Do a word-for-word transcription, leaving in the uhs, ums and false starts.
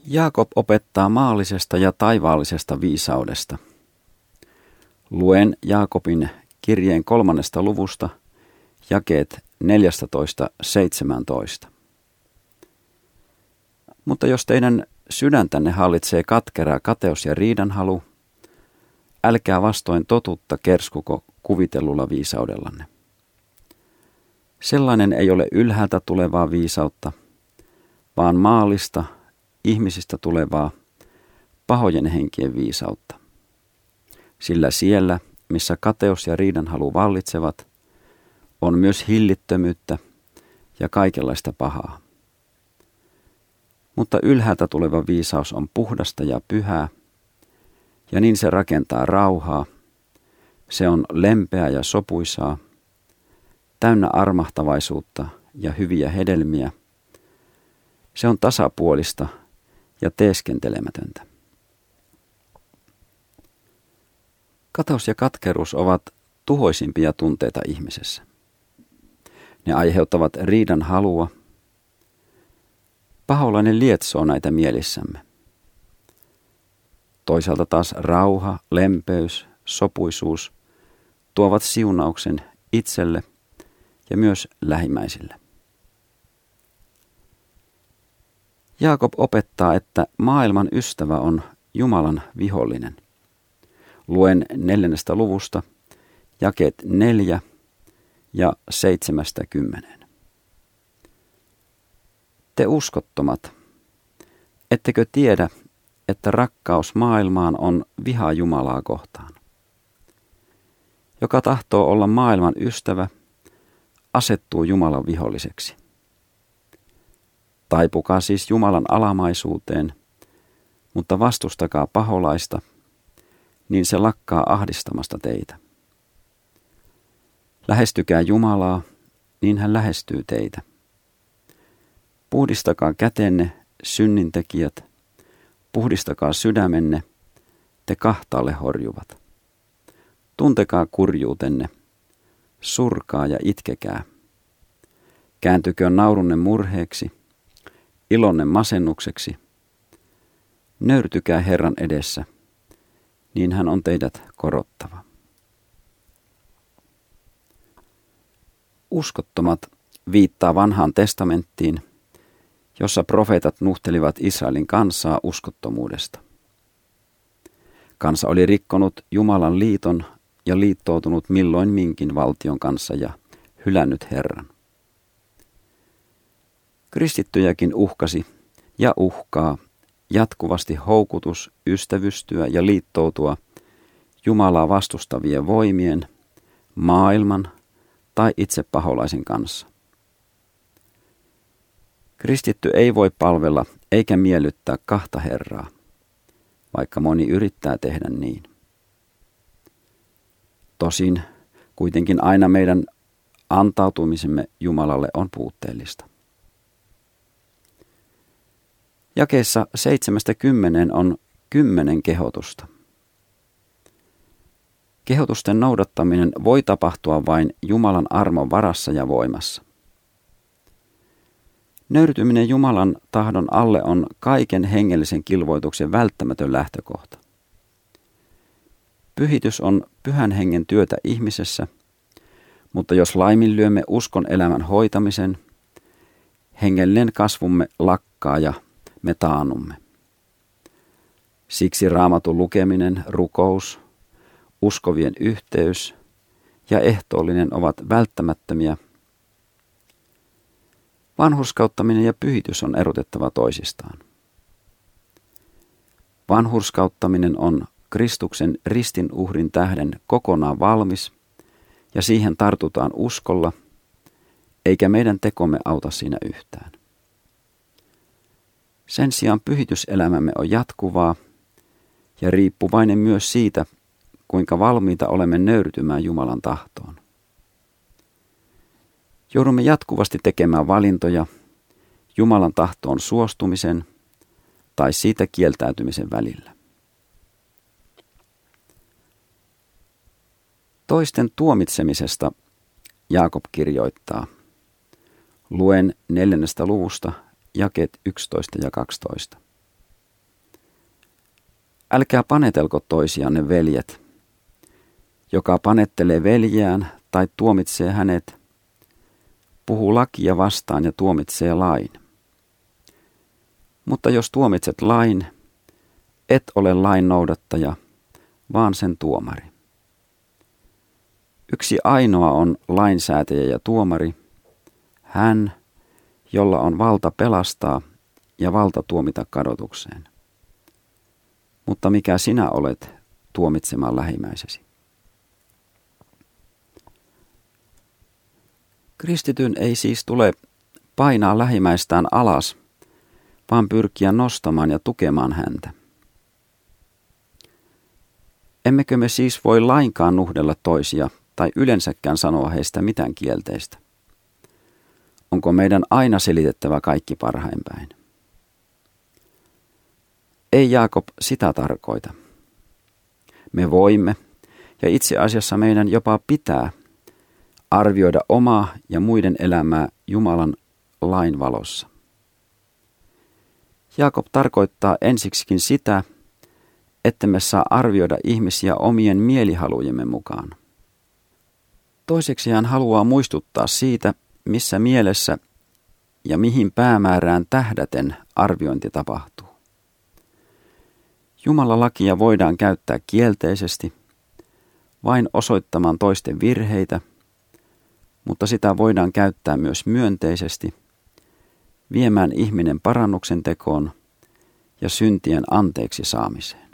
Jaakob opettaa maallisesta ja taivaallisesta viisaudesta. Luen Jaakobin kirjeen kolmannesta luvusta, jakeet neljätoista seitsemäntoista. Mutta jos teidän sydäntänne hallitsee katkera kateus ja riidanhalu, älkää vastoin totuutta kerskuko kuvitellulla viisaudellanne. Sellainen ei ole ylhäältä tulevaa viisautta, vaan maallista, ihmisistä tulevaa, pahojen henkien viisautta. Sillä siellä, missä kateus ja riidanhalu vallitsevat, on myös hillittömyyttä ja kaikenlaista pahaa. Mutta ylhäältä tuleva viisaus on puhdasta ja pyhää, ja niin se rakentaa rauhaa. Se on lempeää ja sopuisaa, täynnä armahtavaisuutta ja hyviä hedelmiä. Se on tasapuolista ja teeskentelemätöntä. Kateus ja katkeruus ovat tuhoisimpia tunteita ihmisessä. Ne aiheuttavat riidan halua. Paholainen lietsoo näitä mielissämme. Toisaalta taas rauha, lempeys, sopuisuus tuovat siunauksen itselle ja myös lähimmäisille. Jaakob opettaa, että maailman ystävä on Jumalan vihollinen. Luen neljännestä luvusta, jakeet neljä ja seitsemästä kymmeneen. Te uskottomat, ettekö tiedä, että rakkaus maailmaan on viha Jumalaa kohtaan? Joka tahtoo olla maailman ystävä, asettuu Jumalan viholliseksi. Taipukaa siis Jumalan alamaisuuteen, mutta vastustakaa paholaista, niin se lakkaa ahdistamasta teitä. Lähestykää Jumalaa, niin hän lähestyy teitä. Puhdistakaa kätenne, synnintekijät, puhdistakaa sydämenne, te kahtaalle horjuvat. Tuntekaa kurjuutenne, surkaa ja itkekää. Kääntyköön naurunne murheeksi, ilonne masennukseksi. Nöyrtykää Herran edessä, niin hän on teidät korottava. Uskottomat viittaa vanhaan testamenttiin, jossa profeetat nuhtelivat Israelin kansaa uskottomuudesta. Kansa oli rikkonut Jumalan liiton ja liittoutunut milloin minkin valtion kanssa ja hylännyt Herran. Kristittyjäkin uhkasi ja uhkaa jatkuvasti houkutus ystävystyä ja liittoutua Jumalaa vastustavien voimien, maailman tai itse paholaisen kanssa. Kristitty ei voi palvella eikä miellyttää kahta Herraa, vaikka moni yrittää tehdä niin. Tosin kuitenkin aina meidän antautumisemme Jumalalle on puutteellista. Jakeessa seitsemästä kymmeneen on kymmenen kehotusta. Kehotusten noudattaminen voi tapahtua vain Jumalan armon varassa ja voimassa. Nöyrtyminen Jumalan tahdon alle on kaiken hengellisen kilvoituksen välttämätön lähtökohta. Pyhitys on pyhän hengen työtä ihmisessä, mutta jos laiminlyömme uskon elämän hoitamisen, hengellinen kasvumme lakkaa ja me taannumme. Siksi Raamatun lukeminen, rukous, uskovien yhteys ja ehtoollinen ovat välttämättömiä. Vanhurskauttaminen ja pyhitys on erotettava toisistaan. Vanhurskauttaminen on Kristuksen ristin uhrin tähden kokonaan valmis ja siihen tartutaan uskolla, eikä meidän tekomme auta siinä yhtään. Sen sijaan pyhityselämämme on jatkuvaa ja riippuvainen myös siitä, kuinka valmiita olemme nöyrtymään Jumalan tahtoon. Joudumme jatkuvasti tekemään valintoja Jumalan tahtoon suostumisen tai siitä kieltäytymisen välillä. Toisten tuomitsemisesta Jaakob kirjoittaa. Luen neljännestä luvusta, jakeet yksitoista ja kaksitoista. Älkää panetelko toisianne, veljet. Joka panettelee veljeään tai tuomitsee hänet, puhuu lakia vastaan ja tuomitsee lain. Mutta jos tuomitset lain, et ole lain noudattaja, vaan sen tuomari. Yksi ainoa on lainsäätäjä ja tuomari, hän, jolla on valta pelastaa ja valta tuomita kadotukseen. Mutta mikä sinä olet tuomitsemaan lähimmäisesi? Kristityn ei siis tule painaa lähimmäistään alas, vaan pyrkiä nostamaan ja tukemaan häntä. Emmekö me siis voi lainkaan nuhdella toisia tai yleensäkään sanoa heistä mitään kielteistä? Onko meidän aina selitettävä kaikki parhain päin? Ei Jaakob sitä tarkoita. Me voimme, ja itse asiassa meidän jopa pitää, arvioida omaa ja muiden elämää Jumalan lain valossa. Jaakob tarkoittaa ensiksikin sitä, että me saa arvioida ihmisiä omien mielihalujemme mukaan. Toiseksi hän haluaa muistuttaa siitä, missä mielessä ja mihin päämäärään tähdäten arviointi tapahtuu. Jumalan lakia voidaan käyttää kielteisesti, vain osoittamaan toisten virheitä, mutta sitä voidaan käyttää myös myönteisesti, viemään ihminen parannuksen tekoon ja syntien anteeksi saamiseen.